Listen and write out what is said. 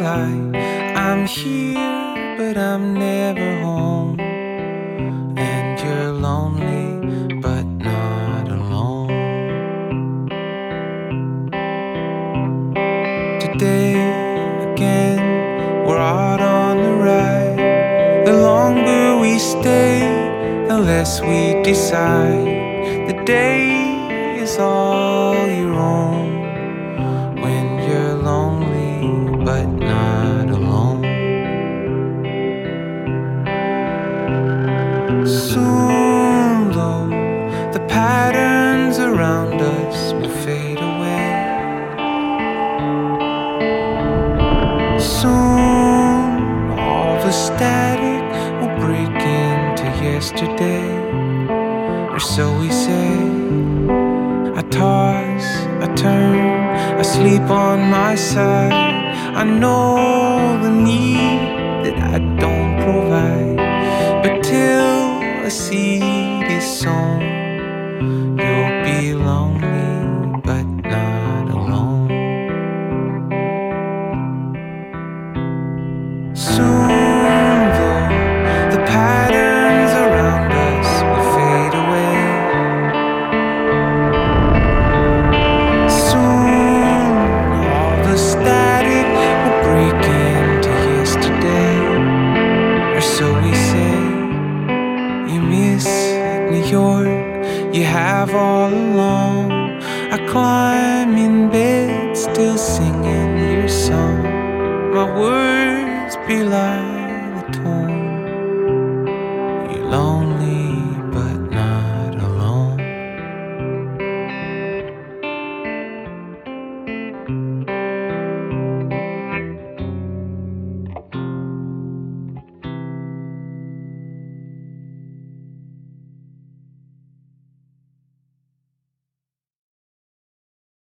light. I'm here, but I'm never home. And you're lonely, but not alone. Today, again, we're out on the ride. The longer we stay, the less we decide. The day is all your own when you're lonely but not alone. Soon, though, the patterns around us will fade away. Soon, all the static will break into yesterday. Or so we say. I toss, I turn, I sleep on my side. I know the need that I don't provide. But till a seed is sown, you'll be lonely but not alone. Soon, though, the patterns around us will fade away. You have all along. I climb in bed, still singing your song. My words be like